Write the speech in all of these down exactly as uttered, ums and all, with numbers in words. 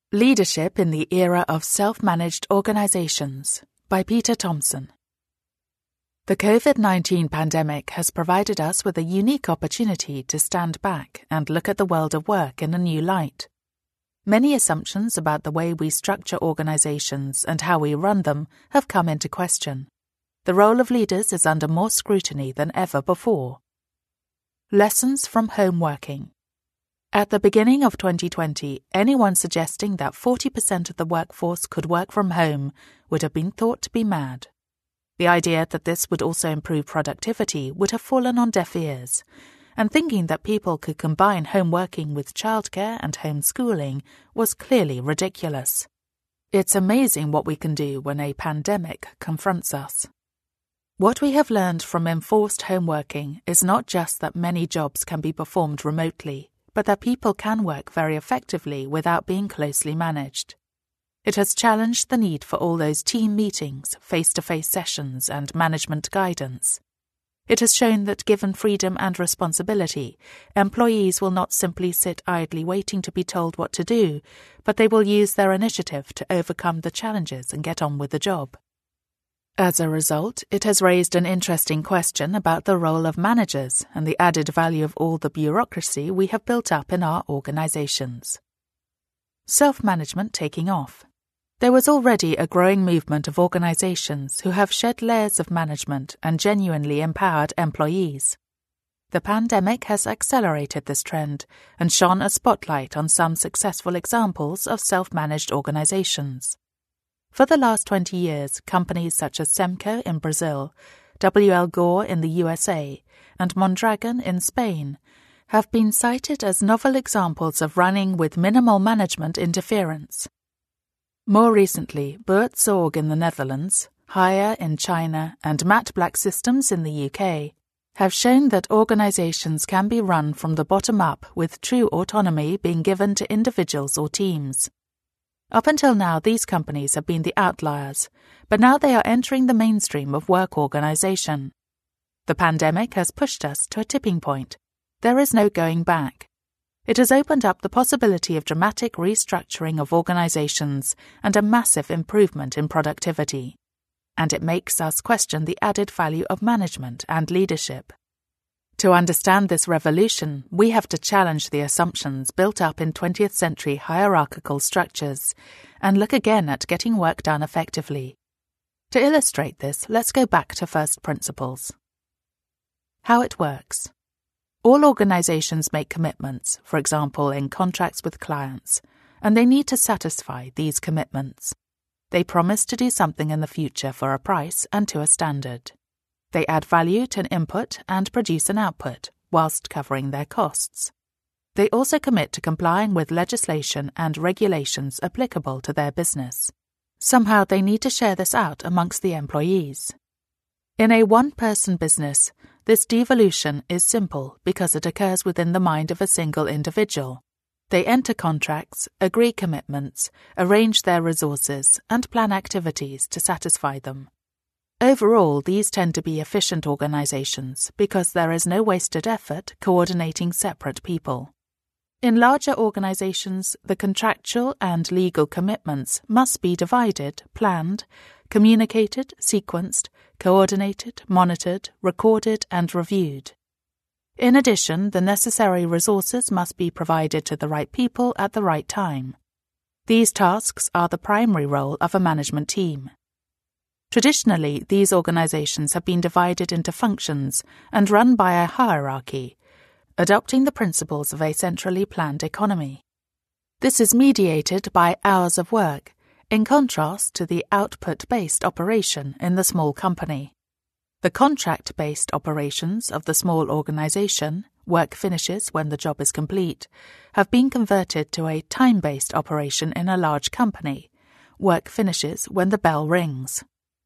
Leadership in the Era of Self-Managed Organizations by Peter Thompson. The COVID nineteen pandemic has provided us with a unique opportunity to stand back and look at the world of work in a new light. Many assumptions about the way we structure organizations and how we run them have come into question. The role of leaders is under more scrutiny than ever before. Lessons from home working. At the beginning of twenty twenty, anyone suggesting that forty percent of the workforce could work from home would have been thought to be mad. The idea that this would also improve productivity would have fallen on deaf ears, and thinking that people could combine home working with childcare and homeschooling was clearly ridiculous. It's amazing what we can do when a pandemic confronts us. What we have learned from enforced home working is not just that many jobs can be performed remotely, but that people can work very effectively without being closely managed. It has challenged the need for all those team meetings, face-to-face sessions, and management guidance. It has shown that given freedom and responsibility, employees will not simply sit idly waiting to be told what to do, but they will use their initiative to overcome the challenges and get on with the job. As a result, it has raised an interesting question about the role of managers and the added value of all the bureaucracy we have built up in our organizations. Self-management taking off. There was already a growing movement of organizations who have shed layers of management and genuinely empowered employees. The pandemic has accelerated this trend and shone a spotlight on some successful examples of self-managed organizations. For the last twenty years, companies such as Semco in Brazil, W L Gore in the U S A, and Mondragon in Spain have been cited as novel examples of running with minimal management interference. More recently, Buurtzorg Zorg in the Netherlands, Haier in China, and Matt Black Systems in the U K have shown that organizations can be run from the bottom up with true autonomy being given to individuals or teams. Up until now, these companies have been the outliers, but now they are entering the mainstream of work organization. The pandemic has pushed us to a tipping point. There is no going back. It has opened up the possibility of dramatic restructuring of organizations and a massive improvement in productivity. And it makes us question the added value of management and leadership. To understand this revolution, we have to challenge the assumptions built up in twentieth century hierarchical structures and look again at getting work done effectively. To illustrate this, let's go back to first principles. How it works. All organizations make commitments, for example in contracts with clients, and they need to satisfy these commitments. They promise to do something in the future for a price and to a standard. They add value to an input and produce an output, whilst covering their costs. They also commit to complying with legislation and regulations applicable to their business. Somehow they need to share this out amongst the employees. In a one-person business, this devolution is simple because it occurs within the mind of a single individual. They enter contracts, agree commitments, arrange their resources, and plan activities to satisfy them. Overall, these tend to be efficient organizations because there is no wasted effort coordinating separate people. In larger organizations, the contractual and legal commitments must be divided, planned, communicated, sequenced, coordinated, monitored, recorded, and reviewed. In addition, the necessary resources must be provided to the right people at the right time. These tasks are the primary role of a management team. Traditionally, these organizations have been divided into functions and run by a hierarchy, adopting the principles of a centrally planned economy. This is mediated by hours of work, in contrast to the output-based operation in the small company. The contract-based operations of the small organization, work finishes when the job is complete, have been converted to a time-based operation in a large company, work finishes when the bell rings.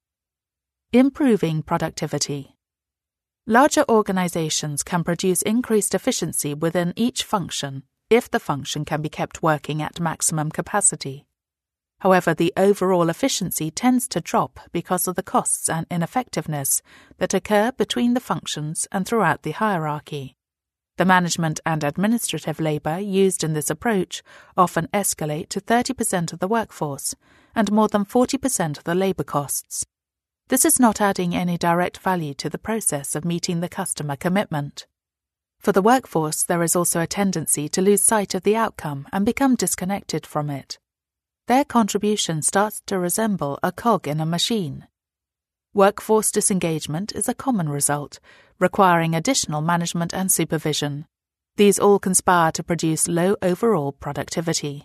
Improving productivity. Larger organizations can produce increased efficiency within each function if the function can be kept working at maximum capacity. However, the overall efficiency tends to drop because of the costs and ineffectiveness that occur between the functions and throughout the hierarchy. The management and administrative labour used in this approach often escalate to thirty percent of the workforce and more than forty percent of the labour costs. This is not adding any direct value to the process of meeting the customer commitment. For the workforce, there is also a tendency to lose sight of the outcome and become disconnected from it. Their contribution starts to resemble a cog in a machine. Workforce disengagement is a common result, requiring additional management and supervision. These all conspire to produce low overall productivity.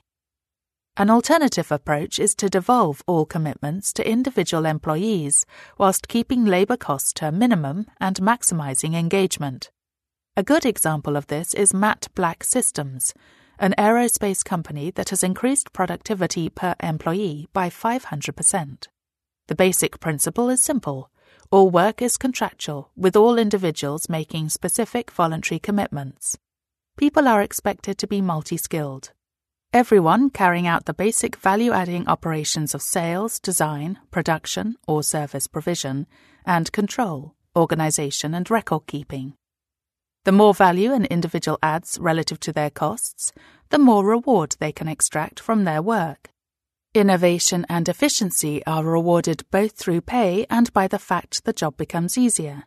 An alternative approach is to devolve all commitments to individual employees whilst keeping labour costs to a minimum and maximising engagement. A good example of this is Matt Black Systems, an aerospace company that has increased productivity per employee by five hundred percent. The basic principle is simple. All work is contractual, with all individuals making specific voluntary commitments. People are expected to be multi-skilled. Everyone carrying out the basic value-adding operations of sales, design, production or service provision, and control, organisation and record-keeping. The more value an individual adds relative to their costs, the more reward they can extract from their work. Innovation and efficiency are rewarded both through pay and by the fact the job becomes easier.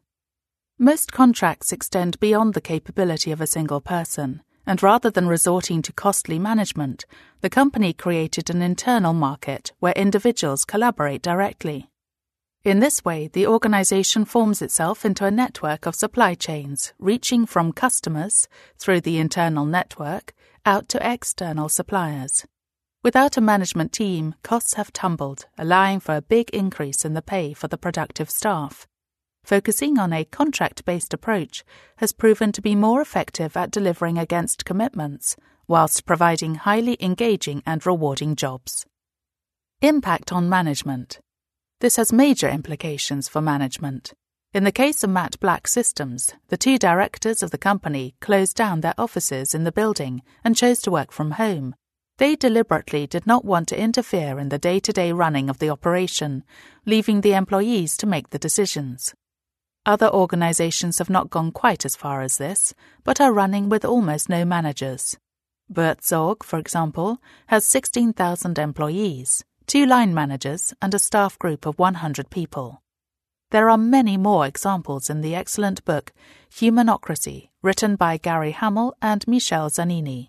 Most contracts extend beyond the capability of a single person, and rather than resorting to costly management, the company created an internal market where individuals collaborate directly. In this way, the organization forms itself into a network of supply chains, reaching from customers, through the internal network, out to external suppliers. Without a management team, costs have tumbled, allowing for a big increase in the pay for the productive staff. Focusing on a contract-based approach has proven to be more effective at delivering against commitments, whilst providing highly engaging and rewarding jobs. Impact on management. This has major implications for management. In the case of Matt Black Systems, the two directors of the company closed down their offices in the building and chose to work from home. They deliberately did not want to interfere in the day-to-day running of the operation, leaving the employees to make the decisions. Other organizations have not gone quite as far as this, but are running with almost no managers. Buurtzorg, for example, has sixteen thousand employees, two line managers and a staff group of one hundred people. There are many more examples in the excellent book Humanocracy, written by Gary Hamel and Michel Zanini.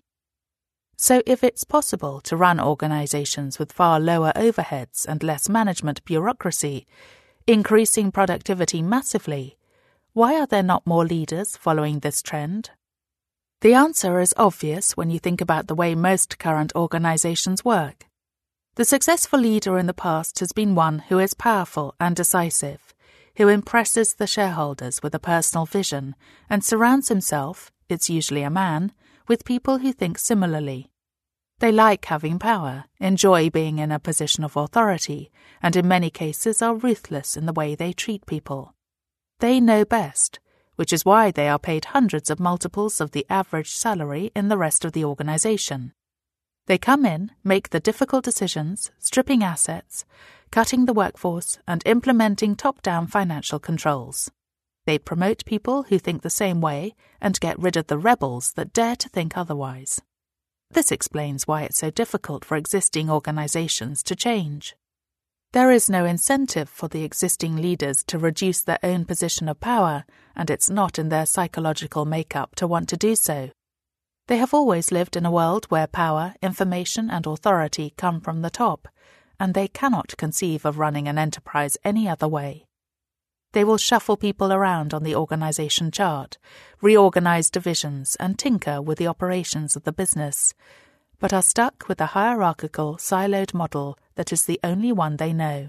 So if it's possible to run organizations with far lower overheads and less management bureaucracy, increasing productivity massively, why are there not more leaders following this trend? The answer is obvious when you think about the way most current organizations work. The successful leader in the past has been one who is powerful and decisive, who impresses the shareholders with a personal vision and surrounds himself, it's usually a man, with people who think similarly. They like having power, enjoy being in a position of authority, and in many cases are ruthless in the way they treat people. They know best, which is why they are paid hundreds of multiples of the average salary in the rest of the organization. They come in, make the difficult decisions, stripping assets, cutting the workforce, and implementing top-down financial controls. They promote people who think the same way and get rid of the rebels that dare to think otherwise. This explains why it's so difficult for existing organizations to change. There is no incentive for the existing leaders to reduce their own position of power, and it's not in their psychological makeup to want to do so. They have always lived in a world where power, information, and authority come from the top, and they cannot conceive of running an enterprise any other way. They will shuffle people around on the organization chart, reorganize divisions, and tinker with the operations of the business, but are stuck with a hierarchical, siloed model that is the only one they know.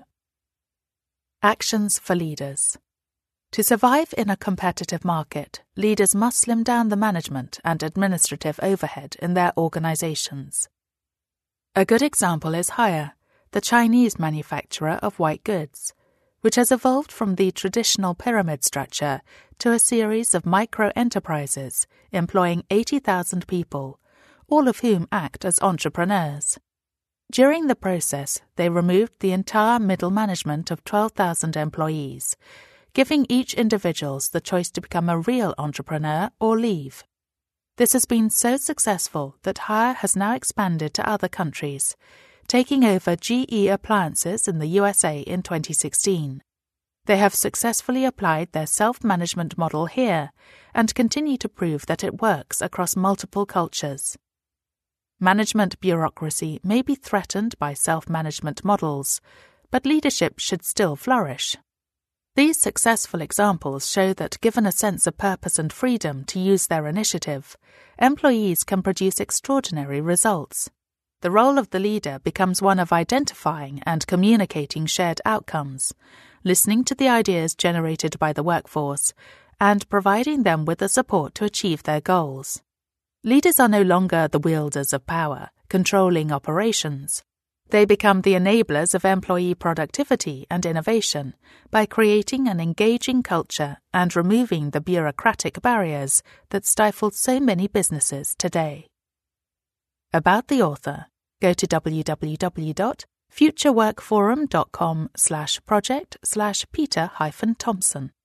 Actions for leaders. To survive in a competitive market, leaders must slim down the management and administrative overhead in their organizations. A good example is Haier, the Chinese manufacturer of white goods, which has evolved from the traditional pyramid structure to a series of micro-enterprises employing eighty thousand people, all of whom act as entrepreneurs. During the process, they removed the entire middle management of twelve thousand employees, giving each individual the choice to become a real entrepreneur or leave. This has been so successful that Haier has now expanded to other countries, taking over G E Appliances in the U S A in twenty sixteen. They have successfully applied their self-management model here and continue to prove that it works across multiple cultures. Management bureaucracy may be threatened by self-management models, but leadership should still flourish. These successful examples show that given a sense of purpose and freedom to use their initiative, employees can produce extraordinary results. The role of the leader becomes one of identifying and communicating shared outcomes, listening to the ideas generated by the workforce, and providing them with the support to achieve their goals. Leaders are no longer the wielders of power, controlling operations. They become the enablers of employee productivity and innovation by creating an engaging culture and removing the bureaucratic barriers that stifle so many businesses today. About the author, go to w w w dot future work forum dot com slash project slash Peter hyphen Thompson.